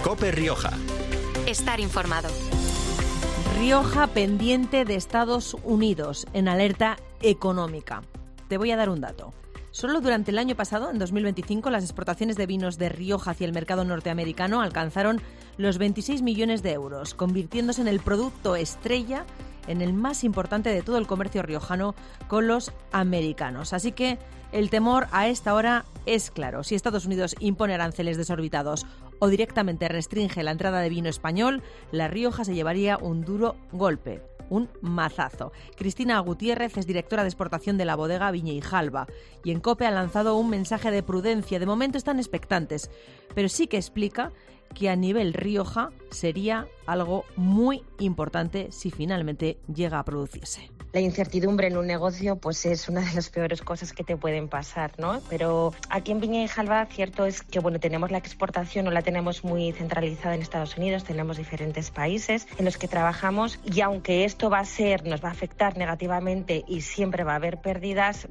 COPE Rioja. Estar informado. Rioja pendiente de Estados Unidos, en alerta económica. Te voy a dar un dato. Solo durante el año pasado, en 2025, las exportaciones de vinos de Rioja hacia el mercado norteamericano alcanzaron los 26 millones de euros, convirtiéndose en el producto estrella, en el más importante de todo el comercio riojano con los americanos. Así que el temor a esta hora es claro. Si Estados Unidos impone aranceles desorbitados o directamente restringe la entrada de vino español, La Rioja se llevaría un duro golpe, un mazazo. Cristina Gutiérrez es directora de exportación de la bodega Viña y Jalba y en COPE ha lanzado un mensaje de prudencia. De momento están expectantes, pero sí que explica que a nivel Rioja sería algo muy importante si finalmente llega a producirse. La incertidumbre en un negocio pues es una de las peores cosas que te pueden pasar, ¿no? Pero aquí en Viña y Jalba cierto es que tenemos la exportación, no la tenemos muy centralizada en Estados Unidos, tenemos diferentes países en los que trabajamos y aunque esto nos va a afectar negativamente y siempre va a haber pérdidas,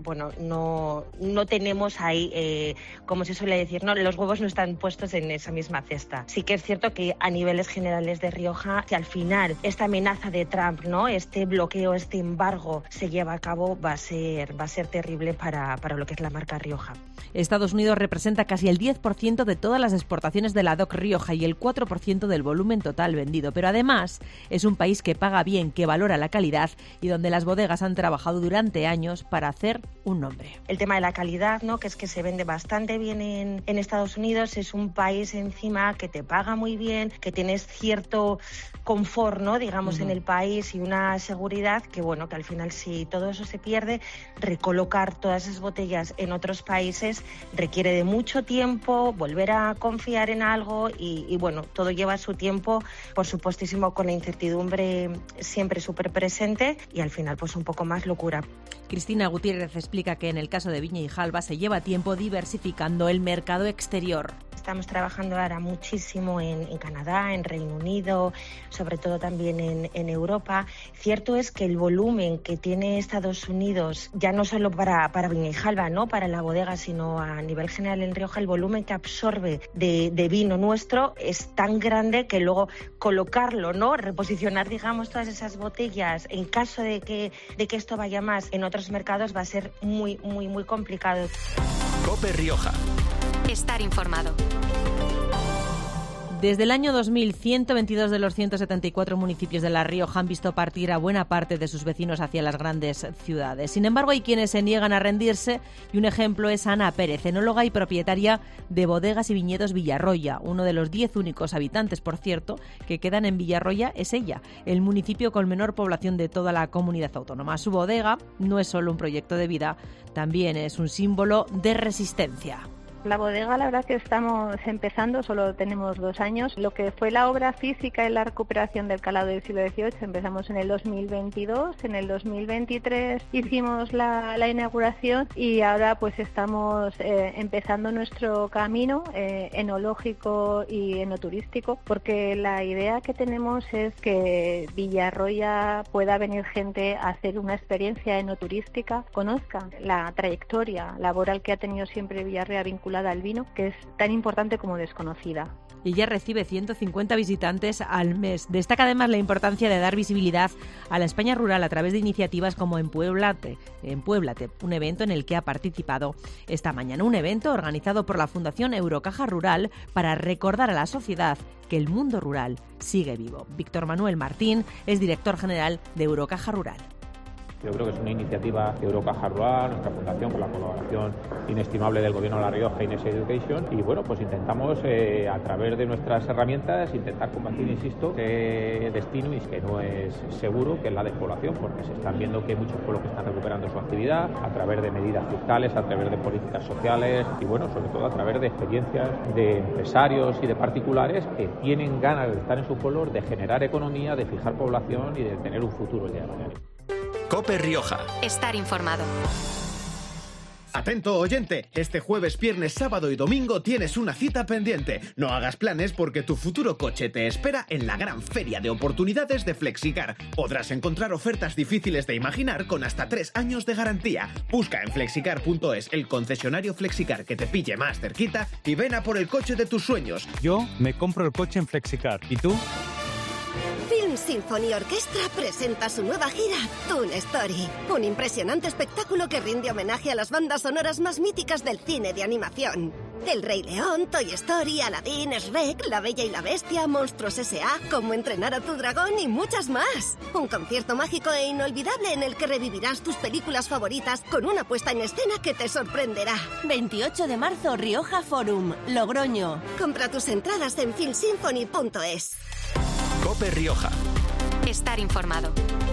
no tenemos ahí, como se suele decir, ¿no? Los huevos no están puestos en esa misma cesta. Sí que es cierto que a niveles generales de Rioja, si al final esta amenaza de Trump, ¿no? Este bloqueo, este embargo se lleva a cabo, va a ser terrible para lo que es la marca Rioja. Estados Unidos representa casi el 10% de todas las exportaciones de la DOC Rioja y el 4% del volumen total vendido. Pero además es un país que paga bien, que valora la calidad y donde las bodegas han trabajado durante años para hacer un nombre. El tema de la calidad, ¿no? Que es que se vende bastante bien en Estados Unidos. Es un país encima que te paga muy bien, que tienes cierto confort, ¿no? Digamos, en el país y una seguridad que al final si todo eso se pierde, recolocar todas esas botellas en otros países requiere de mucho tiempo, volver a confiar en algo y todo lleva su tiempo, por supuestísimo con la incertidumbre siempre súper presente y al final un poco más locura. Cristina Gutiérrez explica que en el caso de Viña y Jalba se lleva tiempo diversificando el mercado exterior. Estamos trabajando ahora muchísimo en Canadá, en Reino Unido, sobre todo también en Europa. Cierto es que el volumen que tiene Estados Unidos, ya no solo para Viña y Jalba, ¿no? Para la bodega, sino a nivel general en Rioja, el volumen que absorbe de vino nuestro es tan grande que luego colocarlo, ¿no? Reposicionar, digamos, todas esas botellas en caso de que esto vaya más en otros mercados va a ser muy, muy, muy complicado. COPE Rioja. Estar informado. Desde el año 2000, 122 de los 174 municipios de La Rioja han visto partir a buena parte de sus vecinos hacia las grandes ciudades. Sin embargo, hay quienes se niegan a rendirse y un ejemplo es Ana Pérez, enóloga y propietaria de Bodegas y Viñedos Villarroya. Uno de los 10 únicos habitantes, por cierto, que quedan en Villarroya es ella, el municipio con menor población de toda la comunidad autónoma. Su bodega no es solo un proyecto de vida, también es un símbolo de resistencia. La bodega, la verdad que estamos empezando, solo tenemos 2 años. Lo que fue la obra física y la recuperación del calado del siglo XVIII empezamos en el 2022, en el 2023 hicimos la inauguración y ahora estamos empezando nuestro camino enológico y enoturístico, porque la idea que tenemos es que Villarroya pueda venir gente a hacer una experiencia enoturística, conozcan la trayectoria laboral que ha tenido siempre Villarroya vinculada al vino, que es tan importante como desconocida. Y ya recibe 150 visitantes al mes. Destaca además la importancia de dar visibilidad a la España rural a través de iniciativas como Empuéblate, un evento en el que ha participado esta mañana. Un evento organizado por la Fundación Eurocaja Rural para recordar a la sociedad que el mundo rural sigue vivo. Víctor Manuel Martín es director general de Eurocaja Rural. Yo creo que es una iniciativa de Eurocaja Rural, nuestra fundación, con la colaboración inestimable del Gobierno de La Rioja y Next Education. Y intentamos a través de nuestras herramientas intentar combatir, insisto, ese destino y que no es seguro, que es la despoblación, porque se están viendo que hay muchos pueblos que están recuperando su actividad a través de medidas fiscales, a través de políticas sociales y sobre todo a través de experiencias de empresarios y de particulares que tienen ganas de estar en sus pueblos, de generar economía, de fijar población y de tener un futuro el día de mañana. COPE Rioja. Estar informado. Atento oyente, este jueves, viernes, sábado y domingo tienes una cita pendiente. No hagas planes porque tu futuro coche te espera en la gran feria de oportunidades de Flexicar. Podrás encontrar ofertas difíciles de imaginar con hasta 3 años de garantía. Busca en flexicar.es el concesionario Flexicar que te pille más cerquita y ven a por el coche de tus sueños. Yo me compro el coche en Flexicar. ¿Y tú? Film Symphony Orchestra presenta su nueva gira, Toon Story. Un impresionante espectáculo que rinde homenaje a las bandas sonoras más míticas del cine de animación. El Rey León, Toy Story, Aladdin, Shrek, La Bella y la Bestia, Monstruos S.A., Cómo entrenar a tu dragón y muchas más. Un concierto mágico e inolvidable en el que revivirás tus películas favoritas con una puesta en escena que te sorprenderá. 28 de marzo, Rioja Forum, Logroño. Compra tus entradas en filmsymphony.es. COPE Rioja. Estar informado.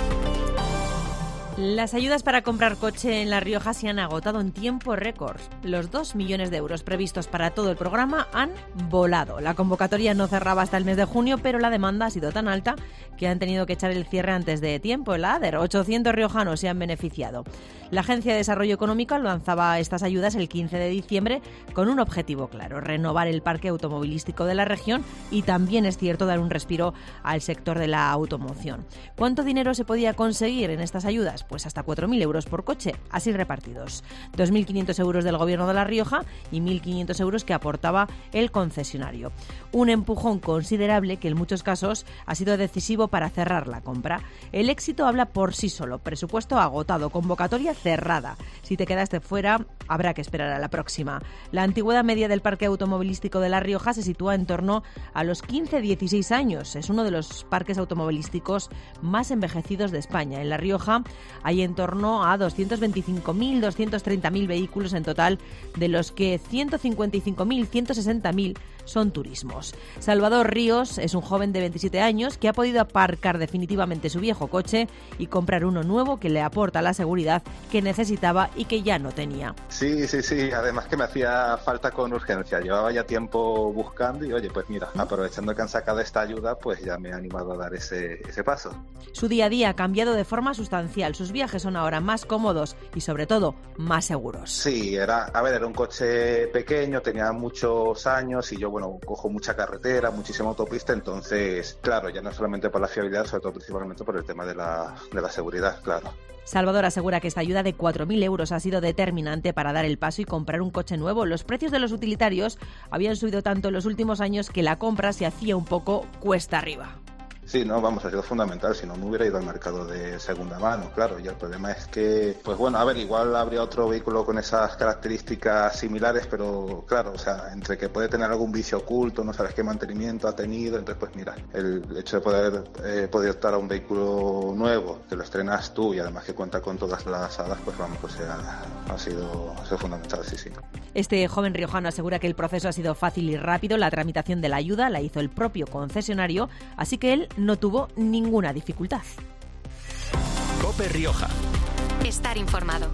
Las ayudas para comprar coche en La Rioja se han agotado en tiempo récord. Los 2 millones de euros previstos para todo el programa han volado. La convocatoria no cerraba hasta el mes de junio, pero la demanda ha sido tan alta que han tenido que echar el cierre antes de tiempo. El ADER, 800 riojanos se han beneficiado. La Agencia de Desarrollo Económico lanzaba estas ayudas el 15 de diciembre con un objetivo claro: renovar el parque automovilístico de la región y también, es cierto, dar un respiro al sector de la automoción. ¿Cuánto dinero se podía conseguir en estas ayudas? Pues hasta 4.000 euros por coche, así repartidos. 2.500 euros del Gobierno de La Rioja y 1.500 euros que aportaba el concesionario. Un empujón considerable que en muchos casos ha sido decisivo para cerrar la compra. El éxito habla por sí solo. Presupuesto agotado, convocatoria cerrada. Si te quedaste fuera, habrá que esperar a la próxima. La antigüedad media del parque automovilístico de La Rioja se sitúa en torno a los 15-16 años. Es uno de los parques automovilísticos más envejecidos de España. En La Rioja hay en torno a 225.000, 230.000 vehículos en total, de los que 155.000, 160.000 son turismos. Salvador Ríos es un joven de 27 años que ha podido aparcar definitivamente su viejo coche y comprar uno nuevo que le aporta la seguridad que necesitaba y que ya no tenía. Sí, además que me hacía falta con urgencia. Llevaba ya tiempo buscando y oye, pues mira, aprovechando que han sacado esta ayuda, pues ya me he animado a dar ese paso. Su día a día ha cambiado de forma sustancial. Sus viajes son ahora más cómodos y sobre todo más seguros. Sí, era un coche pequeño, tenía muchos años y yo, cojo mucha carretera, muchísima autopista, entonces, claro, ya no solamente por la fiabilidad, sobre todo principalmente por el tema de la seguridad, claro. Salvador asegura que esta ayuda de 4.000 euros ha sido determinante para dar el paso y comprar un coche nuevo. Los precios de los utilitarios habían subido tanto en los últimos años que la compra se hacía un poco cuesta arriba. Sí, ha sido fundamental, si no me hubiera ido al mercado de segunda mano, claro, y el problema es que, igual habría otro vehículo con esas características similares, pero claro, entre que puede tener algún vicio oculto, no sabes qué mantenimiento ha tenido, entonces pues mira, el hecho de poder optar a un vehículo nuevo, que lo estrenas tú y además que cuenta con todas las hadas, ha sido fundamental, sí. Este joven riojano asegura que el proceso ha sido fácil y rápido. La tramitación de la ayuda la hizo el propio concesionario, así que él no tuvo ninguna dificultad. COPE Rioja. Estar informado.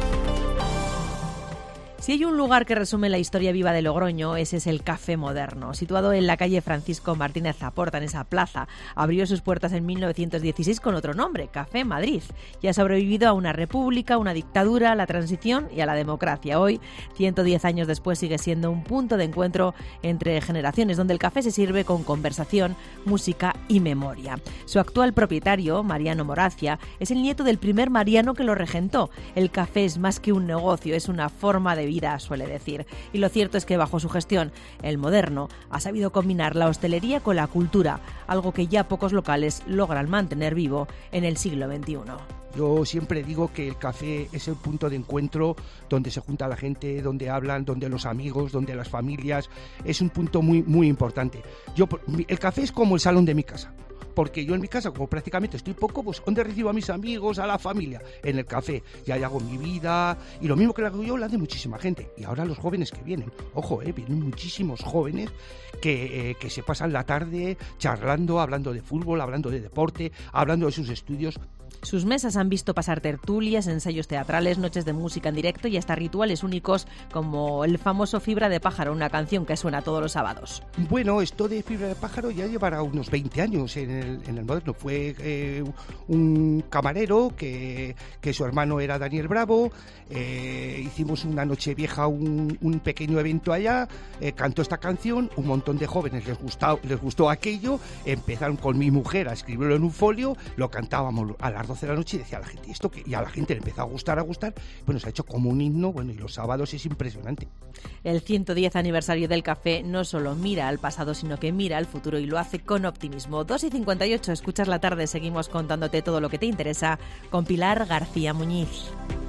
Si hay un lugar que resume la historia viva de Logroño, ese es el Café Moderno. Situado en la calle Francisco Martínez Zaporta, en esa plaza, abrió sus puertas en 1916 con otro nombre, Café Madrid, y ha sobrevivido a una república, una dictadura, a la transición y a la democracia. Hoy, 110 años después, sigue siendo un punto de encuentro entre generaciones, donde el café se sirve con conversación, música y memoria. Su actual propietario, Mariano Moracia, es el nieto del primer Mariano que lo regentó. El café es más que un negocio, es una forma de vida, suele decir. Y lo cierto es que bajo su gestión, el Moderno ha sabido combinar la hostelería con la cultura, algo que ya pocos locales logran mantener vivo en el siglo XXI. Yo siempre digo que el café es el punto de encuentro donde se junta la gente, donde hablan, donde los amigos, donde las familias. Es un punto muy, muy importante. El café es como el salón de mi casa. Porque yo en mi casa, como prácticamente estoy poco, pues ¿dónde recibo a mis amigos, a la familia? En el café. Y ahí hago mi vida. Y lo mismo que lo hago yo, lo hace muchísima gente. Y ahora los jóvenes que vienen. Ojo, vienen muchísimos jóvenes que se pasan la tarde charlando, hablando de fútbol, hablando de deporte, hablando de sus estudios. Sus mesas han visto pasar tertulias, ensayos teatrales, noches de música en directo y hasta rituales únicos como el famoso Fibra de Pájaro, una canción que suena todos los sábados. Bueno, esto de Fibra de Pájaro ya llevará unos 20 años en el Moderno. Fue un camarero que su hermano era Daniel Bravo. Hicimos una noche vieja, un pequeño evento allá, cantó esta canción, un montón de jóvenes les gustó aquello, empezaron con mi mujer a escribirlo en un folio, lo cantábamos a las 12 de la noche y decía a la gente esto, y a la gente le empezó a gustar, bueno, se ha hecho como un himno, bueno, y los sábados es impresionante. El 110 aniversario del café no solo mira al pasado, sino que mira al futuro y lo hace con optimismo. 2:58, escuchas la tarde, seguimos contándote todo lo que te interesa con Pilar García Muñiz.